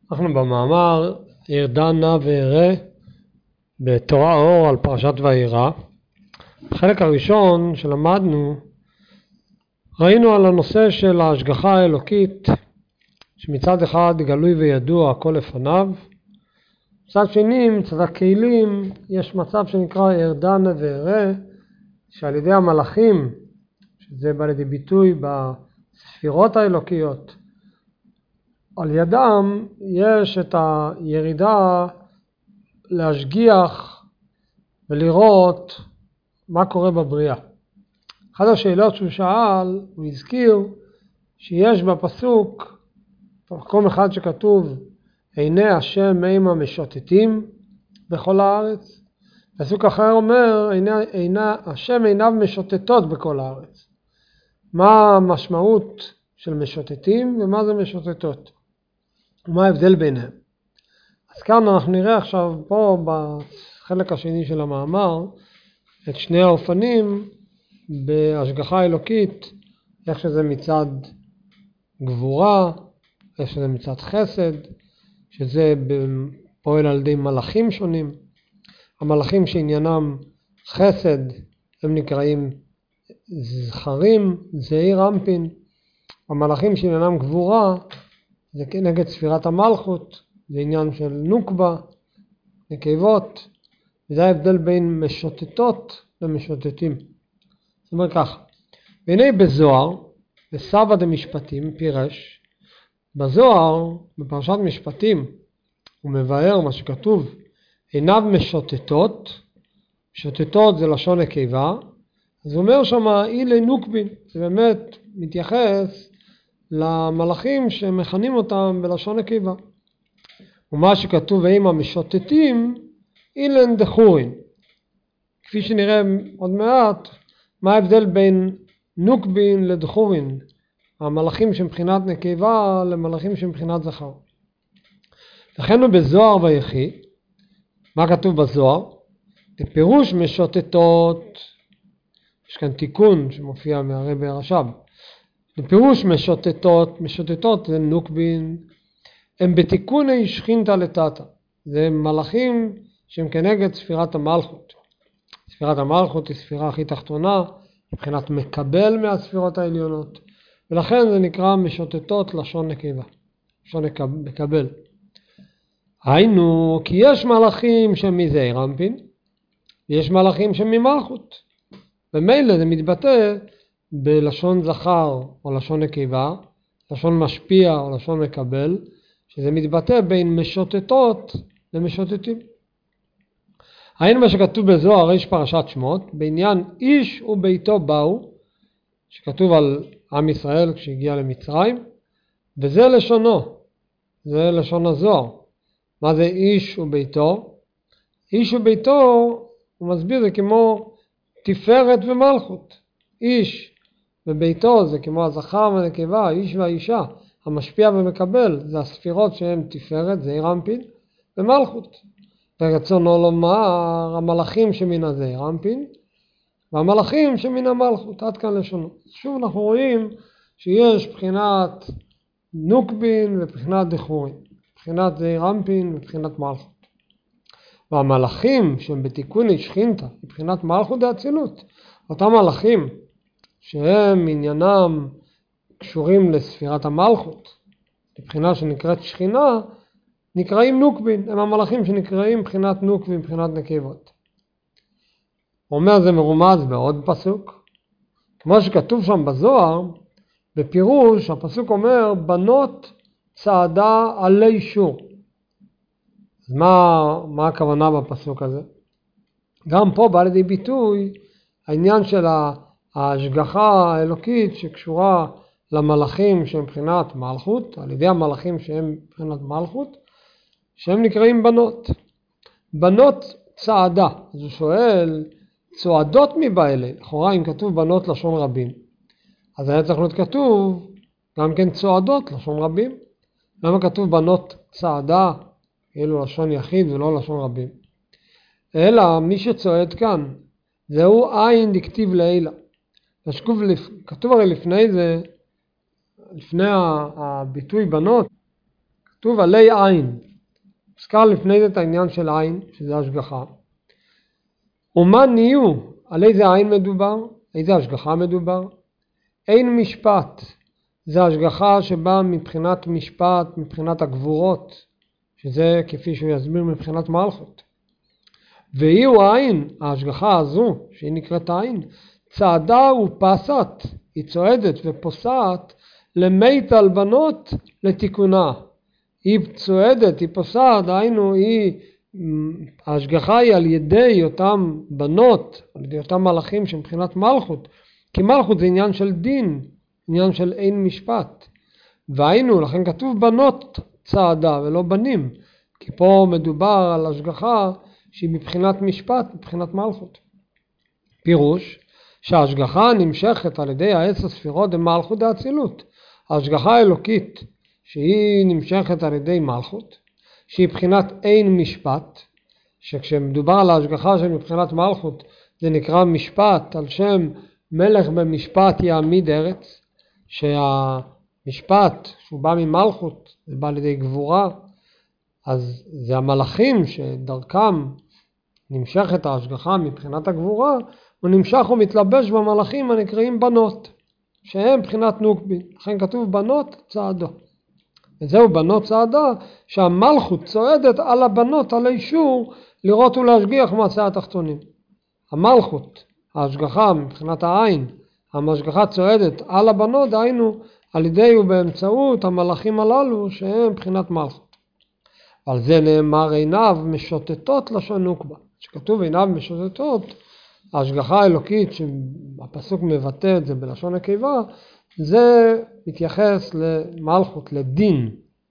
אנחנו במאמר ירדן נא וירא בתורה אור על פרשת וירא. בחלק הראשון שלמדנו ראינו על הנושא של ההשגחה האלוקית, שמצד אחד גלוי וידוע הכל לפניו, מצד שני מצד הכלים יש מצב שנקרא ירדן נא וירא, שעל ידי המלאכים, שזה בא לידי ביטוי בספירות האלוקיות, על ידם יש את הירידה להשגיח ולראות מה קורה בבריאה. אחת השאלות שהוא שאל, הוא הזכיר שיש בפסוק, במקום אחד שכתוב עיני השם המה משוטטים בכל הארץ, פסוק אחר אומר עיני השם עיניו משוטטות בכל הארץ. מה המשמעות של משוטטים ומה זה משוטטות? ומה ההבדל ביניהם? אז כאן אנחנו נראה עכשיו פה בחלק השני של המאמר את שני האופנים בהשגחה אלוקית, איך שזה מצד גבורה, איך שזה מצד חסד, שזה פועל על ידי מלאכים שונים. המלאכים שעניינם חסד הם נקראים זכרים, זעיר אנפין. המלאכים שעניינם גבורה זה כנגד ספירת המלכות, זה עניין של נוקבה, נקבות, וזה ההבדל בין משוטטות למשוטטים. זאת אומרת כך, והנה בזוהר, בסבא דמשפטים פירש, בזוהר, בפרשת משפטים, הוא מבאר מה שכתוב, עיניו משוטטות, משוטטות זה לשון נקבה, אז הוא אומר שמה אילי נוקבין, זה באמת מתייחס למלאכים שמכנים אותם בלשון נקבה. ומה שכתוב המה משוטטים אילן דחורין. כפי שנראה עוד מעט, מה ההבדל בין נוקבין לדחורין, המלאכים שמבחינת נקבה למלאכים שמבחינת זכר. לכן הוא בזוהר ויחי, מה כתוב בזוהר? בפירוש משוטטות, יש כאן תיקון שמופיע מהרבי הרש"ב, בפירוש משוטטות, משוטטות זה נוקבין, הם בתיקוני שכינתא לטאטא, זה מלאכים שהם כנגד ספירת המלכות. ספירת המלכות היא ספירה הכי תחתונה, מבחינת מקבל מהספירות העליונות, ולכן זה נקרא משוטטות לשון נקבה, לשון מקבל. היינו, כי יש מלאכים שהם מזעיר אנפין, ויש מלאכים שהם ממלכות. ומילא זה מתבטא בלשון זכר או לשון נקבה, לשון משפיע או לשון מקבל, שזה מתבטא בין משוטטות למשוטטים. היינו מה שכתוב בזוהר יש פרשת שמות, בעניין איש וביתו באו, שכתוב על עם ישראל כשהגיע למצרים, וזה לשונו, זה לשון הזוהר. מה זה איש וביתו? איש וביתו, הוא מסביר, זה כמו תפארת ומלכות. איש וביתו זה כמו הזכר והנקבה, איש והאישה, המשפיע ומקבל, זה הספירות שהן תפארת, זעיר אנפין, ומלכות. ורצונו לומר, המלאכים שמן הזעיר אנפין, והמלאכים שמן המלכות, עד כאן לשונו. שוב אנחנו רואים שיש בחינת נוקבין ובחינת דחורין, בחינת זעיר אנפין ובחינת מלכות. והמלאכים שהם בתיקוני שכינתא, מבחינת מלכות דאצילות, אותם מלאכים שהם עניינם קשורים לספירת המלכות, מבחינה שנקראת שכינה, נקראים נוקבין, הם המלאכים שנקראים מבחינת נוקבין, מבחינת נקבות. הוא אומר זה מרומז בעוד פסוק, כמו שכתוב שם בזוהר, בפירוש הפסוק אומר בנות צעדה עלי שור. אז מה הכוונה בפסוק הזה? גם פה בא לידי ביטוי העניין של ההשגחה האלוקית שקשורה למלאכים שהם מבחינת מלכות, על ידי המלאכים שהם מבחינת מלכות, שהם נקראים בנות. בנות צעדה. אז הוא שואל, צועדות מבעלה, לכאורה אם כתוב בנות לשון רבים, אז היה צריך להיות כתוב גם כן צועדות לשון רבים. למה כתוב בנות צעדה, כאילו לשון יחיד ולא לשון רבים? אלא מי שצועד כאן, זהו עין דכתיב לעילה. כתוב הרי לפני זה, לפני הביטוי בנות, כתוב עלי עין. הזכר לפני זה את העניין של עין, שזה השגחה. ומה נהיו? על איזה עין מדובר? איזה השגחה מדובר? אין משפט. זה השגחה שבאה מבחינת משפט, מבחינת הגבורות, שזה כפי שהוא יסביר מבחינת מלכות. והיא הוא העין, ההשגחה הזו, שהיא נקראת העין, צעדה ופסת, היא צועדת ופוסעת למיטל בנות לתיקונה. היא צועדת, היא פוסעת, היינו, ההשגחה היא על ידי אותם בנות, על ידי אותם מלאכים שמבחינת מלכות, כי מלכות זה עניין של דין, עניין של אין משפט. והיינו, לכן כתוב בנות צעדה ולא בנים, כי פה מדובר על השגחה שהיא מבחינת משפט, מבחינת מלכות. פירוש שההשגחה נמשכת על ידי 10 ספירות במלכות האצילות. ההשגחה האלוקית שהיא נמשכת על ידי מלכות, שהיא מבחינת אין משפט, שכשמדובר על ההשגחה של מבחינת מלכות זה נקרא משפט, על שם מלך במשפט יעמיד ארץ, שהמשפט שהוא בא ממלכות, זה בא על ידי גבורה, אז זה המלאכים שדרכם נמשכת ההשגחה מבחינת הגבורה, הוא נמשך ומתלבש במלאכים הנקראים בנות, שהם מבחינת נוקבין, לכן כתוב בנות צעדו. וזהו בנות צעדה, שהמלכות צועדת על הבנות על אישור לראות ולהשגיח מעשה התחתונים. המלכות, ההשגחה מבחינת העין, ההשגחה צועדת על הבנות, היינו על ידי ובאמצעות המלאכים הללו שהם מבחינת מלכות. על זה נאמר עיניו משוטטות לשון נוקבה. שכתוב עיניו משוטטות, ההשגחה האלוקית שהפסוק מבטא את זה בלשון נקבה, זה מתייחס למלכות, לדין.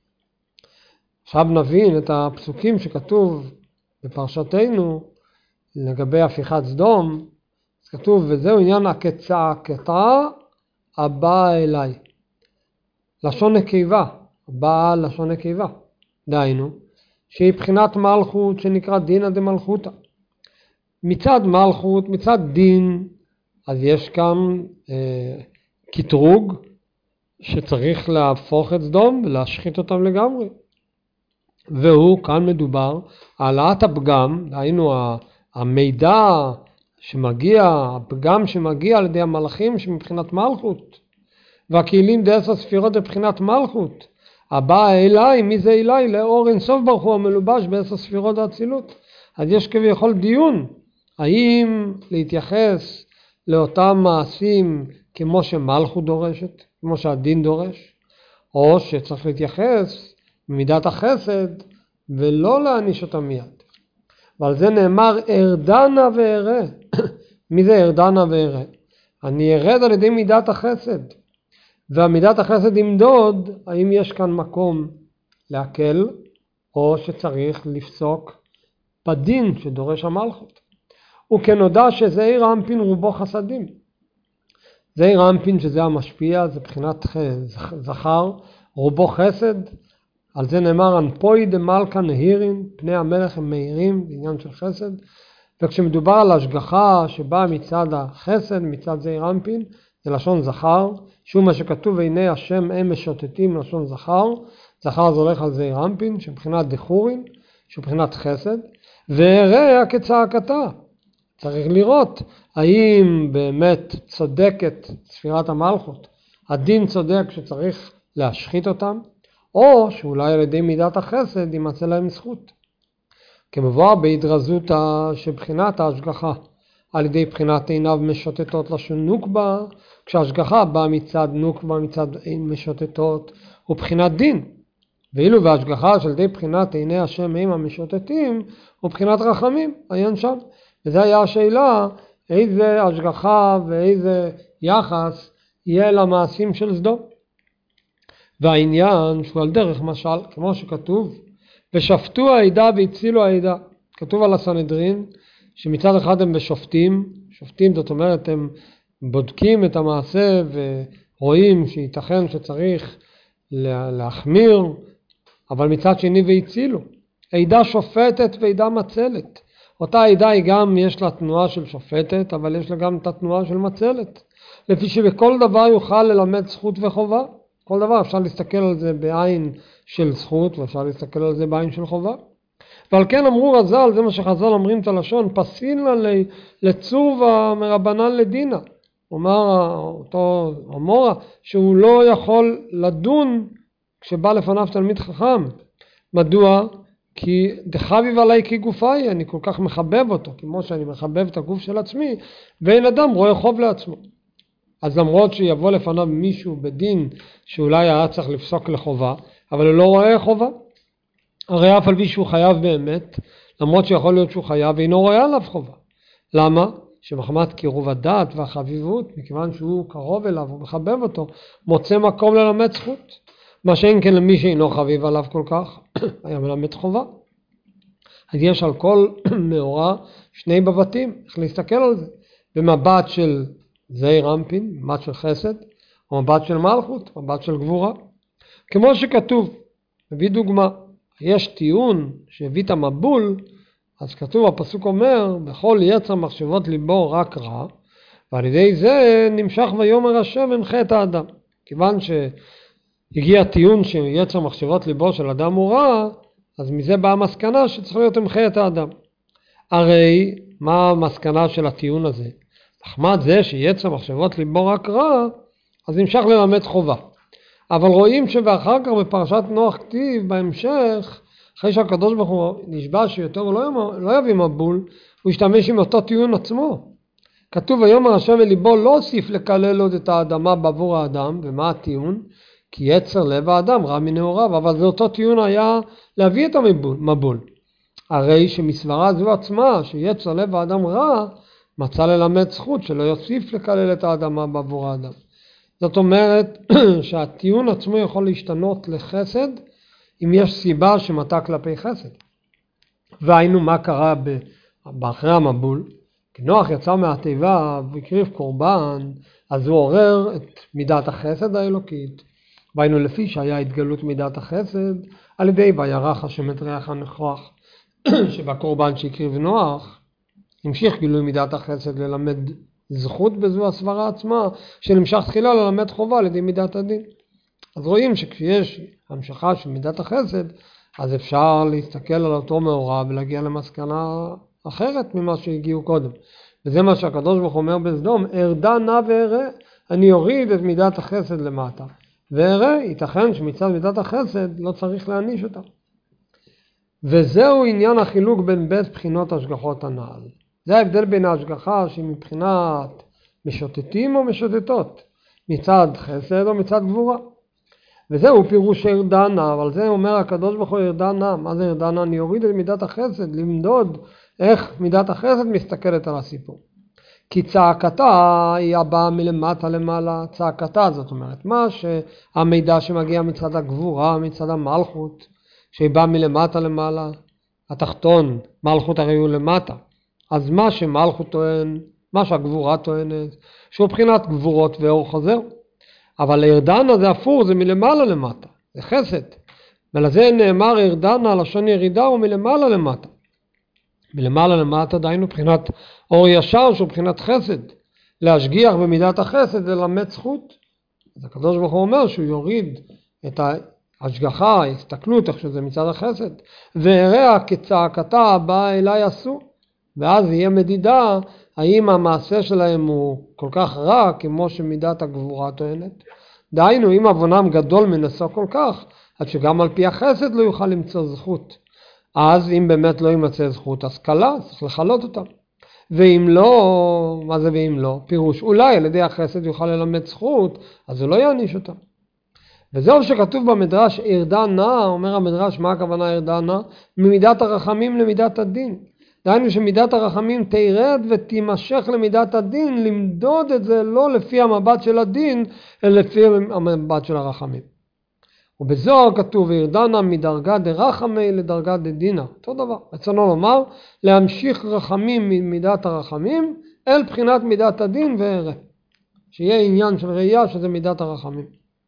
עכשיו נבין את הפסוקים שכתוב בפרשתנו לגבי הפיכת סדום. אז כתוב, וזהו עניין הכצעקתה הבאה אליי. לשון נקבה, הבאה לשון נקבה. דהיינו, שהיא בחינת מלכות שנקרא דינא דמלכותא. מצד מלכות, מצד דין, אז יש כאן קטרוג שצריך להפוך את סדום ולהשחית אותם לגמרי. והוא, כאן מדובר, העלאת הפגם, דהיינו המידע שמגיע, הפגם שמגיע על ידי המלאכים שמבחינת מלכות, והכלים ד10 ספירות מבחינת מלכות, הבאה אליי, מי זה אליי? לאור אינסוף ברוך הוא המלובש ב10 ספירות האצילות. אז יש כביכול דיון, האם להתייחס לאותם מעשים כמו שמלכות דורשת, כמו שהדין דורש, או שצריך להתייחס במידת החסד ולא להעניש אותם מיד. ועל זה נאמר ארדנה ואראה. מי זה ארדנה ואראה? אני ארד על ידי מידת החסד, והמידת החסד ימדוד האם יש כאן מקום להקל או שצריך לפסוק בדין שדורש המלכות. וכנודע שזעיר אנפין רובו חסדים. זעיר אנפין שזה המשפיע, זה בחינת זכר, רובו חסד. על זה נאמר אנפוי דמלכה נהירין, פני המלך הם מהירים, בעניין של חסד. וכשמדובר על השגחה שבאה מצד החסד, מצד זעיר אנפין, זה לשון זכר, שהוא מה שכתוב עיני השם הם משוטטים לשון זכר. זכר זה הולך על זעיר אנפין, שבחינת דחורין, שבחינת חסד. ואראה כצעקתה. צריך לראות האם באמת צודקת ספירת המלכות, הדין צודק שצריך להשחית אותם, או שאולי על ידי מידת החסד יימצא להם זכות. כמבואר בהתרזות שבחינת ההשגחה, על ידי בחינת עיניו משוטטות לשון נוקבה, כשההשגחה באה מצד נוקבה, מצד עין משוטטות, הוא בחינת דין. ואילו בהשגחה של ידי בחינת עיני השם הם המשוטטים, הוא בחינת רחמים, עיין שם. וזו היה השאלה, איזה השגחה ואיזה יחס יהיה למעשים של סדום. והעניין שהוא על דרך משל, כמו שכתוב, ושפטו העדה והצילו העדה. כתוב על הסנהדרין, שמצד אחד הם בשופטים, שופטים זאת אומרת הם בודקים את המעשה ורואים שייתכן שצריך להחמיר, אבל מצד שני והצילו. העדה שופטת ועדה מצלת. אותה העדה היא גם יש לה תנועה של שופטת, אבל יש לה גם את התנועה של מצלת. לפי שבכל דבר יוכל ללמד זכות וחובה. כל דבר אפשר להסתכל על זה בעין של זכות, ואפשר להסתכל על זה בעין של חובה. ועל כן אמרו רז"ל, זה מה שחז"ל אומרים את הלשון, פסילא לצורבא מרבנן לדינא. אומר אותו אמורה שהוא לא יכול לדון כשבא לפניו תלמיד חכם. מדוע? כי דחביב עליי כגופי, אני כל כך מחבב אותו, כמו שאני מחבב את הגוף של עצמי, ואין אדם רואה חוב לעצמו. אז למרות שיבוא לפניו מישהו בדין שאולי היה צריך לפסוק לחובה, אבל הוא לא רואה חובה. הרי אף על פי שהוא חייב באמת, למרות שיכול להיות שהוא חייב, ואינו רואה עליו חובה. למה? שמחמת קירוב הדעת והחביבות, מכיוון שהוא קרוב אליו ומחבב אותו, מוצא מקום ללמד זכות. מה שאין כן למי שאינו חביב עליו כל כך, היה מלמד חובה. אז יש על כל מאורע שני מבטים, איך להסתכל על זה. במבט של זעיר אנפין, מבט של חסד, או מבט של מלכות, מבט של גבורה. כמו שכתוב, מביא דוגמה, יש טיעון שהביא את המבול, אז כתוב, הפסוק אומר, בכל יצר מחשבות ליבו רק רע, ועל ידי זה נמשך ויאמר השם ימחה את האדם. כיוון שהגיע טיעון שיצר מחשבות ליבו של אדם הוא רע, אז מזה באה המסקנה שצריך להיות ימחה את האדם. הרי מה המסקנה של הטיעון הזה? מחמת זה שיצר מחשבות ליבו רק רע, אז נמשך ללמד חובה. אבל רואים שבאחר כך בפרשת נוח כתיב בהמשך, אחרי שהקדוש ברוך הוא נשבע שיותר הוא לא יביא מבול, הוא ישתמש עם אותו טיעון עצמו. כתוב ויאמר השם אל ליבו לא הוסיף לקלל עוד את האדמה בעבור האדם, ומה הטיעון? כי יצר לב האדם רע מנעוריו, אבל זה אותו טיעון היה להביא את המבול. הרי שמסברה זו עצמה שיצר לב האדם רע, מצא ללמד זכות שלא יוסיף לקלל את האדמה בעבור האדם. זאת אומרת שהטיעון עצמו יכול להשתנות לחסד, אם יש סיבה שמטה כלפי חסד. והיינו מה קרה באחרי המבול, כי נוח יצא מהתיבה והקריב קורבן, אז הוא עורר את מידת החסד האלוקית. והיינו לפי שהיה התגלות מידת החסד, על ידי וירח השם את ריח הניחוח, שבקורבן שהקריב נוח, המשיך גילוי מידת החסד ללמד זכות בזו הסברה עצמה, שנמשך תחילה ללמד חובה על ידי מידת הדין. אז רואים שכשיש המשכה של מידת החסד, אז אפשר להסתכל על אותו מאורע ולהגיע למסקנה אחרת ממה שהגיעו קודם. וזה מה שהקדוש ברוך הוא אומר בסדום, ארדה נא ואראה, אני אוריד את מידת החסד למטה. ואראה, ייתכן שמצד מידת החסד לא צריך להעניש אותה. וזהו עניין החילוק בין בית בחינות השגחות הנעל. זה ההבדל בין ההשגחה שהיא מבחינת משוטטים או משוטטות, מצד חסד או מצד גבורה. וזהו פירוש ארדנה, אבל זה אומר הקדוש ברוך הוא ארדנה. מה זה ארדנה? אני אוריד את מידת החסד, למדוד איך מידת החסד מסתכלת על הסיפור. כי צעקתה היא הבאה מלמטה למעלה, צעקתה זאת אומרת, מה שהמידע שמגיע מצד הגבורה, מצד המלכות, שהיא באה מלמטה למעלה, התחתון, מלכות הרי הוא למטה. אז מה שמלכות טוען, מה שהגבורה טוענת, שהוא בחינת גבורות ואור חוזר. אבל ארדנה זה אפור, זה מלמעלה למטה, זה חסד. ולזה נאמר ארדנה, לשון ירידה הוא מלמעלה למטה. מלמעלה למטה דיינו בחינת אור ישר שהוא בחינת חסד. להשגיח במידת החסד זה ללמד זכות. אז הקדוש ברוך הוא אומר שהוא יוריד את ההשגחה, ההסתכלות איך שזה מצד החסד. והראה כצעקתה הבאה אליי עשו. ואז יהיה מדידה האם המעשה שלהם הוא כל כך רע כמו שמידת הגבורה טוענת. דהיינו אם עוונם גדול מנסו כל כך, עד שגם על פי החסד לא יוכל למצוא זכות. אז אם באמת לא יימצא זכות, אז קלה, צריך לחלות אותה. ואם לא, מה זה ואם לא? פירוש, אולי על ידי החסד יוכל ללמד זכות, אז הוא לא יעניש אותה. וזהו שכתוב במדרש ארדנה, אומר המדרש, מה הכוונה ארדנה? ממידת הרחמים למידת הדין. דהיינו שמידת הרחמים תירד ותימשך למידת הדין, למדוד את זה לא לפי המבט של הדין, אלא לפי המבט של הרחמים. ובזוהר כתוב, ירדנה מדרגה דרחמי לדרגה דדינה. אותו דבר. רצונו לומר, להמשיך רחמים ממידת הרחמים, אל בחינת מידת הדין והראה. שיהיה עניין של ראייה שזה מידת הרחמים.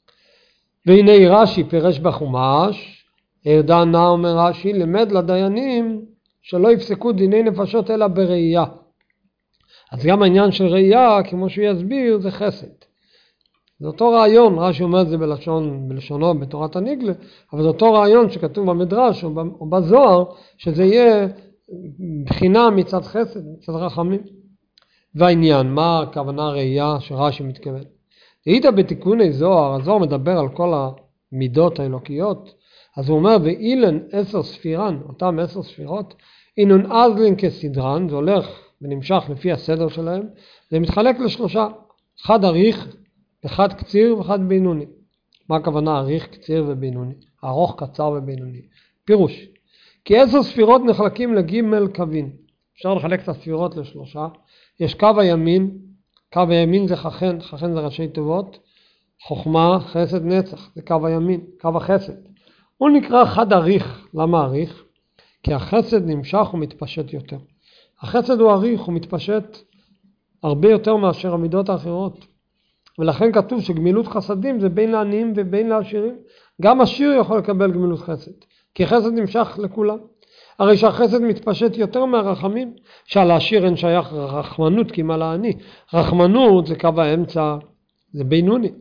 והנה רש"י פירש בחומש, ירדנה אומר רש"י, למד לדיינים, שלא יפסקו דיני נפשות אלא בראייה. אז גם העניין של ראייה, כמו שהוא יסביר, זה חסד. זה אותו רעיון, רש"י אומר את זה בלשונו בתורת הנגלה, אבל זה אותו רעיון שכתוב במדרש או בזוהר, שזה יהיה בחינה מצד חסד, מצד רחמים. והעניין, מה הכוונה ראייה שרש"י מתכוון? ראית בתיקוני זוהר, הזוהר מדבר על כל המידות האלוקיות, אז הוא אומר, ואילן 10 ספירן, אותם 10 ספירות, אינון אזלין כסדרן, זה הולך ונמשך לפי הסדר שלהם, זה מתחלק לשלושה, אחד אריך, אחד קציר ואחד בינוני. מה הכוונה אריך, קציר ובינוני? ארוך, קצר ובינוני. פירוש, כי 10 ספירות נחלקים לג' קווים. אפשר לחלק את הספירות לשלושה. יש קו הימין, קו הימין זה חכן, חכן זה ראשי תיבות, חוכמה, חסד, נצח, זה קו הימין, קו החסד. הוא נקרא חד אריך. למה אריך? כי החסד נמשך ומתפשט יותר. החסד הוא אריך, הוא מתפשט הרבה יותר מאשר המידות האחרות. ולכן כתוב שגמילות חסדים זה בין לעניים ובין לעשירים. גם עשיר יכול לקבל גמילות חסד, כי חסד נמשך לכולם. הרי שהחסד מתפשט יותר מהרחמים, שעל העשיר אין שייך רחמנות כמה לעני. רחמנות זה קו האמצע, זה בינוני.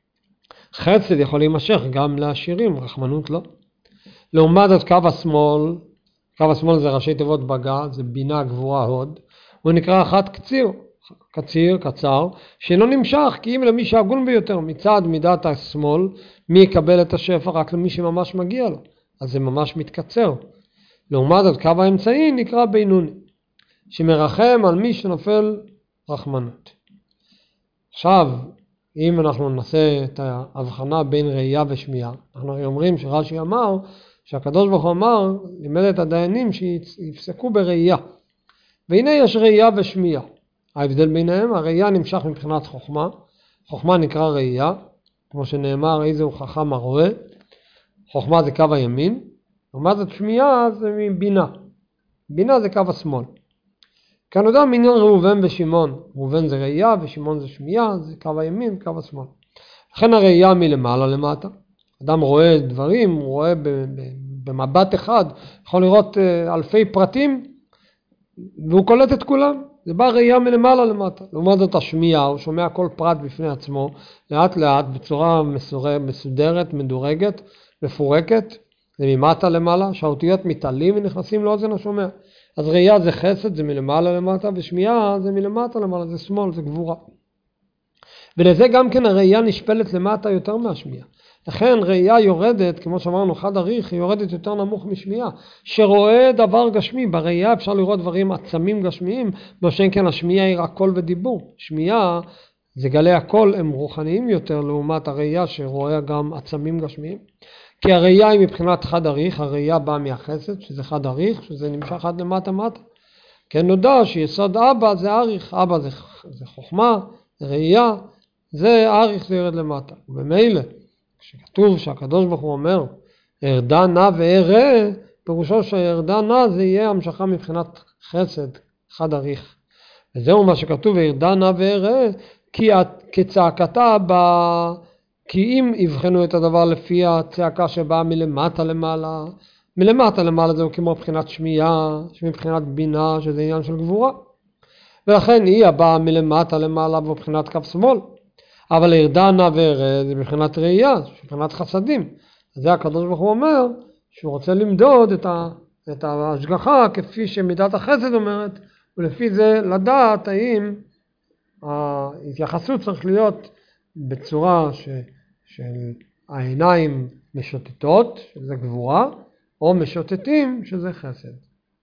חסד יכול להימשך גם לעשירים, רחמנות לא. לעומת את קו השמאל, קו השמאל זה ראשי תיבות בגה, זה בינה גבורה הוד, הוא נקרא אחד קציר, קציר, קצר, שלא נמשך, כי אם למי שהגון ביותר מצד מידת השמאל, מי יקבל את השפע? רק למי שממש מגיע לו, אז זה ממש מתקצר. לעומת את קו האמצעי נקרא בינוני, שמרחם על מי שנופל רחמנות. עכשיו, אם אנחנו נעשה את ההבחנה בין ראייה ושמיעה, אנחנו אומרים שרש"י אמר, שהקדוש ברוך הוא אמר, לימד את הדיינים שיפסקו בראייה. והנה יש ראייה ושמיעה. ההבדל ביניהם, הראייה נמשך מבחינת חוכמה. חוכמה נקרא ראייה, כמו שנאמר, איזהו חכם הרואה. חוכמה זה קו הימין. ומה זאת שמיעה? זה מבינה. בינה זה קו השמאל. כאן יודע מעניין ראובן ושמעון. ראובן זה ראייה ושמעון זה שמיעה, זה קו הימין, קו השמאל. לכן הראייה מלמעלה למטה. אדם רואה דברים, הוא רואה במבט אחד, יכול לראות אלפי פרטים, והוא קולט את כולם. זה בא ראייה מלמעלה למטה. לעומת זאת השמיעה, הוא שומע כל פרט בפני עצמו, לאט לאט, בצורה מסודרת, מדורגת, מפורקת, זה ממטה למעלה, שהאותיות מתעלים ונכנסים לאוזן השומע. אז ראייה זה חסד, זה מלמעלה למטה, ושמיעה זה מלמטה למעלה, זה שמאל, זה גבורה. ולזה גם כן הראייה נשפלת למטה יותר מהשמיעה. לכן ראייה יורדת, כמו שאמרנו, חד אריך, היא יורדת יותר נמוך משמיעה. שרואה דבר גשמי, בראייה אפשר לראות דברים עצמים גשמיים, בשם כן השמיעה היא רק קול ודיבור. שמיעה זה גלי הקול, הם רוחניים יותר, לעומת הראייה שרואה גם עצמים גשמיים. כי הראייה היא מבחינת חד אריך, הראייה באה מהחסד, שזה חד אריך, שזה נמשך עד למטה מטה. כן נודע שיסוד אבא זה אריך, אבא זה חוכמה, זה ראייה, זה אריך, זה ירד למטה. ובמילא, כשכתוב שהקדוש ברוך הוא אומר, ארדה נא ואראה, פירושו שארדה נא זה יהיה המשכה מבחינת חסד, חד אריך. וזהו מה שכתוב, ארדה נא ואראה, כי כצעקתה כי אם יבחנו את הדבר לפי הצעקה שבאה מלמטה למעלה, מלמטה למעלה זהו כמו מבחינת שמיעה, מבחינת בינה, שזה עניין של גבורה. ולכן היא הבאה מלמטה למעלה מבחינת קו שמאל. אבל ירדה נא ואראה זה מבחינת ראייה, מבחינת חסדים. אז זה הקדוש ברוך הוא אומר שהוא רוצה למדוד את ההשגחה כפי שמידת החסד אומרת, ולפי זה לדעת האם ההתייחסות צריך להיות בצורה של העיניים משוטטות, שזה גבורה, או משוטטים, שזה חסד.